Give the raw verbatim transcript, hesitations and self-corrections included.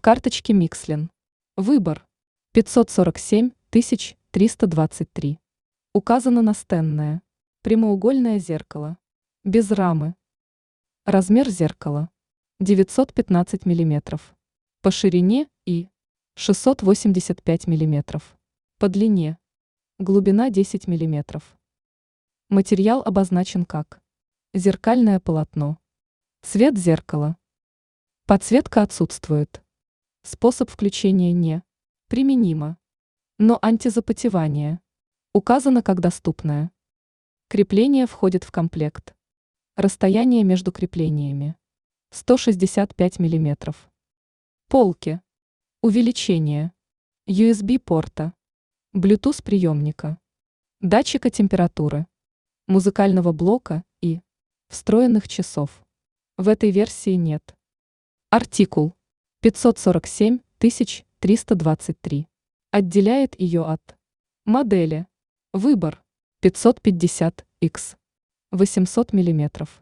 В карточке Mixlin. Выбор. пятьсот сорок семь тысяч триста двадцать три. Указано настенное. Прямоугольное зеркало. Без рамы. Размер зеркала. девятьсот пятнадцать миллиметров. По ширине и шестьсот восемьдесят пять миллиметров. По длине. Глубина десять миллиметров. Материал обозначен как зеркальное полотно. Цвет зеркала. Подсветка отсутствует. Способ включения не применимо. Но антизапотевание указано как доступное. Крепление входит в комплект. Расстояние между креплениями сто шестьдесят пять миллиметров. Полки. Увеличение. ю эс би-порта. Bluetooth приемника. Датчика температуры. Музыкального блока и встроенных часов. В этой версии нет. Артикул. пятьсот сорок семь тысяч триста двадцать три. Отделяет ее от модели. Выбор. пятьсот пятьдесят икс. восемьсот миллиметров.